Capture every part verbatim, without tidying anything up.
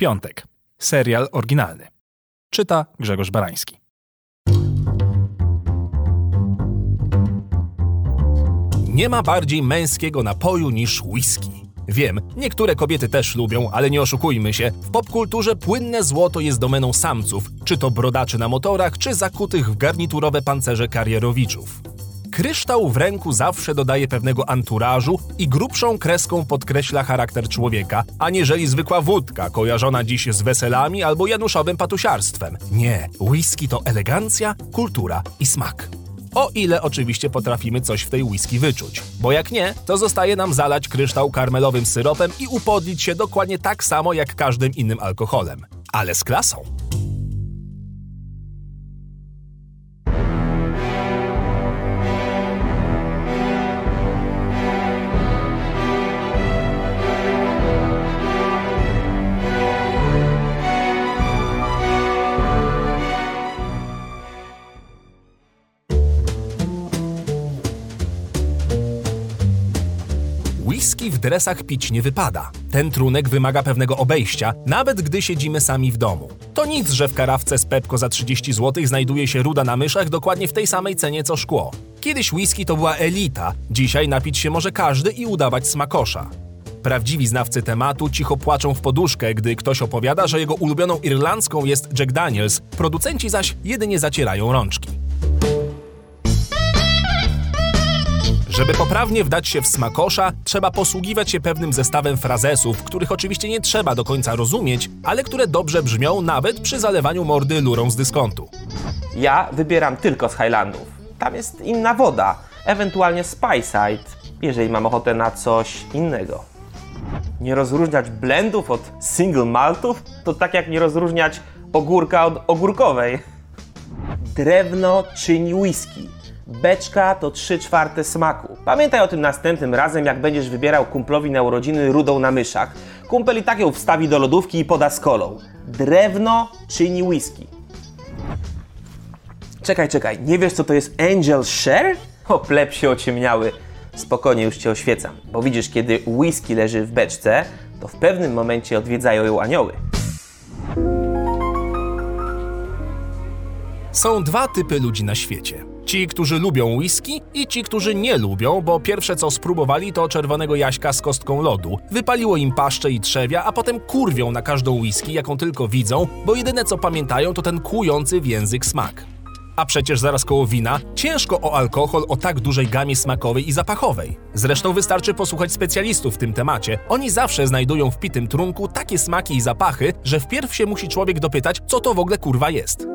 Piątek. Serial oryginalny. Czyta Grzegorz Barański. Nie ma bardziej męskiego napoju niż whisky. Wiem, niektóre kobiety też lubią, ale nie oszukujmy się, w popkulturze płynne złoto jest domeną samców, czy to brodaczy na motorach, czy zakutych w garniturowe pancerze karierowiczów. Kryształ w ręku zawsze dodaje pewnego anturażu i grubszą kreską podkreśla charakter człowieka, aniżeli zwykła wódka kojarzona dziś z weselami albo januszowym patusiarstwem. Nie, whisky to elegancja, kultura i smak. O ile oczywiście potrafimy coś w tej whisky wyczuć, bo jak nie, to zostaje nam zalać kryształ karmelowym syropem i upodlić się dokładnie tak samo jak każdym innym alkoholem. Ale z klasą. Whisky w dresach pić nie wypada. Ten trunek wymaga pewnego obejścia, nawet gdy siedzimy sami w domu. To nic, że w karawce z Pepco za trzydzieści złotych znajduje się ruda na myszach dokładnie w tej samej cenie co szkło. Kiedyś whisky to była elita, dzisiaj napić się może każdy i udawać smakosza. Prawdziwi znawcy tematu cicho płaczą w poduszkę, gdy ktoś opowiada, że jego ulubioną irlandzką jest Jack Daniels, producenci zaś jedynie zacierają rączki. Żeby poprawnie wdać się w smakosza, trzeba posługiwać się pewnym zestawem frazesów, których oczywiście nie trzeba do końca rozumieć, ale które dobrze brzmią nawet przy zalewaniu mordy lurą z dyskontu. Ja wybieram tylko z Highlandów. Tam jest inna woda, ewentualnie Speyside, jeżeli mam ochotę na coś innego. Nie rozróżniać blendów od single maltów to tak jak nie rozróżniać ogórka od ogórkowej. Drewno czyni whisky. Beczka to trzy czwarte smaku. Pamiętaj o tym następnym razem, jak będziesz wybierał kumplowi na urodziny rudą na myszach. Kumpel i tak ją wstawi do lodówki i poda z kolą. Drewno czyni whisky. Czekaj, czekaj, nie wiesz co to jest Angel Share? O, pleb się ociemniały. Spokojnie, już cię oświecam. Bo widzisz, kiedy whisky leży w beczce, to w pewnym momencie odwiedzają ją anioły. Są dwa typy ludzi na świecie. Ci, którzy lubią whisky i ci, którzy nie lubią, bo pierwsze co spróbowali to czerwonego jaśka z kostką lodu. Wypaliło im paszcze i trzewia, a potem kurwią na każdą whisky, jaką tylko widzą, bo jedyne co pamiętają to ten kłujący w język smak. A przecież zaraz koło wina ciężko o alkohol o tak dużej gamie smakowej i zapachowej. Zresztą wystarczy posłuchać specjalistów w tym temacie. Oni zawsze znajdują w pitym trunku takie smaki i zapachy, że wpierw się musi człowiek dopytać, co to w ogóle kurwa jest.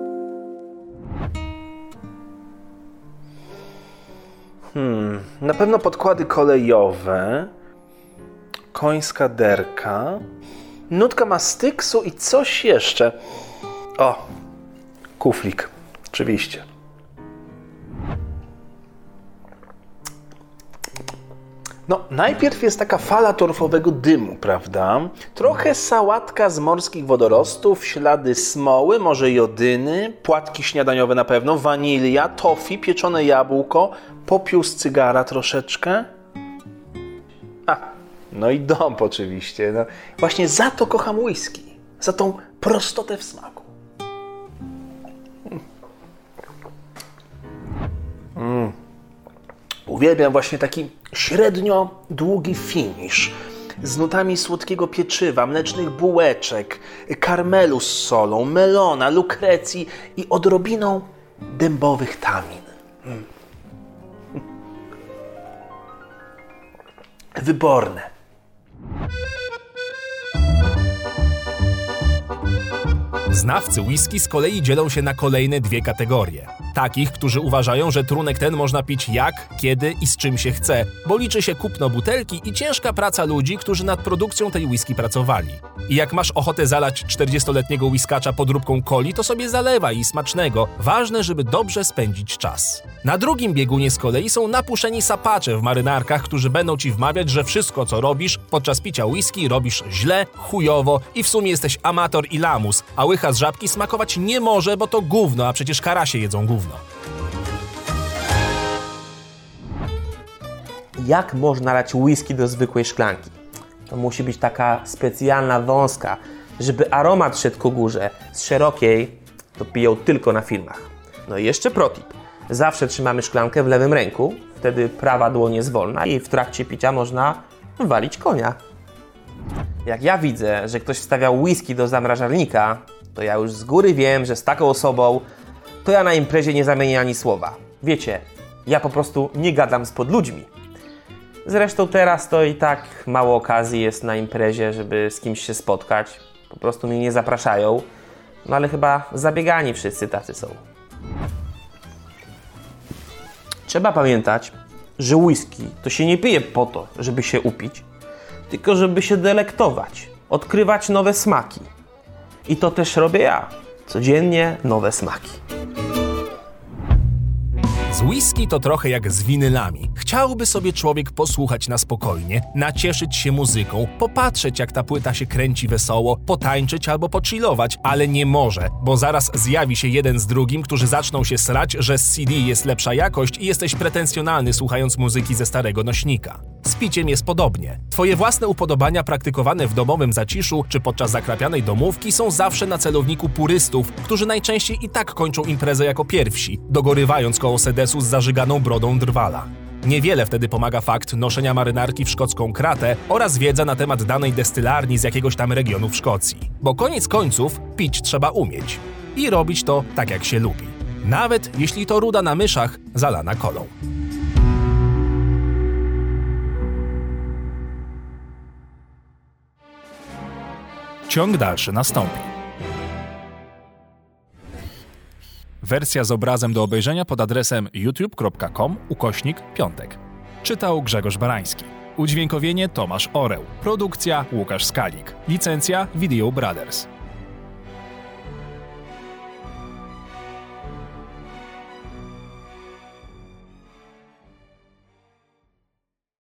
Hmm, na pewno podkłady kolejowe, końska derka, nutka mastyksu i coś jeszcze. O, kuflik, oczywiście. No, najpierw jest taka fala torfowego dymu, prawda? Trochę sałatka z morskich wodorostów, ślady smoły, może jodyny, płatki śniadaniowe na pewno, wanilia, toffee, pieczone jabłko, popiół z cygara troszeczkę. A, no i dąb oczywiście. No, właśnie za to kocham whisky. Za tą prostotę w smaku. Mm. Uwielbiam właśnie taki średnio długi finish z nutami słodkiego pieczywa, mlecznych bułeczek, karmelu z solą, melona, lukrecji i odrobiną dębowych tamin. Mm. Wyborne. Znawcy whisky z kolei dzielą się na kolejne dwie kategorie. Takich, którzy uważają, że trunek ten można pić jak, kiedy i z czym się chce, bo liczy się kupno butelki i ciężka praca ludzi, którzy nad produkcją tej whisky pracowali. I jak masz ochotę zalać czterdziestoletniego whiskacza podróbką coli, to sobie zalewaj i smacznego. Ważne, żeby dobrze spędzić czas. Na drugim biegunie z kolei są napuszeni sapacze w marynarkach, którzy będą ci wmawiać, że wszystko co robisz podczas picia whisky robisz źle, chujowo i w sumie jesteś amator i lamus, a łycha z żabki smakować nie może, bo to gówno, a przecież karasie jedzą gówno. Jak można lać whisky do zwykłej szklanki? To musi być taka specjalna, wąska, Żeby aromat szedł ku górze z szerokiej, to piją tylko na filmach. No i jeszcze protip. Zawsze trzymamy szklankę w lewym ręku, wtedy prawa dłoń jest wolna i w trakcie picia można walić konia. Jak ja widzę, że ktoś wstawiał whisky do zamrażalnika, to ja już z góry wiem, że z taką osobą to ja na imprezie nie zamienię ani słowa. Wiecie, ja po prostu nie gadam z podludźmi. Zresztą teraz to i tak mało okazji jest na imprezie, żeby z kimś się spotkać. Po prostu mnie nie zapraszają. No ale chyba zabiegani wszyscy tacy są. Trzeba pamiętać, że whisky to się nie pije po to, żeby się upić, tylko żeby się delektować, odkrywać nowe smaki. I to też robię ja. Codziennie nowe smaki. Z whisky to trochę jak z winylami. Chciałby sobie człowiek posłuchać na spokojnie, nacieszyć się muzyką, popatrzeć jak ta płyta się kręci wesoło, potańczyć albo pochillować, ale nie może, bo zaraz zjawi się jeden z drugim, którzy zaczną się srać, że z C D jest lepsza jakość i jesteś pretensjonalny słuchając muzyki ze starego nośnika. Z piciem jest podobnie. Twoje własne upodobania praktykowane w domowym zaciszu czy podczas zakrapianej domówki są zawsze na celowniku purystów, którzy najczęściej i tak kończą imprezę jako pierwsi, dogorywając koło sedesu z zażyganą brodą drwala. Niewiele wtedy pomaga fakt noszenia marynarki w szkocką kratę oraz wiedza na temat danej destylarni z jakiegoś tam regionu w Szkocji. Bo koniec końców pić trzeba umieć. I robić to tak jak się lubi. Nawet jeśli to ruda na myszach zalana kolą. Ciąg dalszy nastąpi. Wersja z obrazem do obejrzenia pod adresem youtube kropka com ukośnik piątek. Czytał Grzegorz Barański. Udźwiękowienie Tomasz Oreł. Produkcja Łukasz Skalik. Licencja Video Brothers.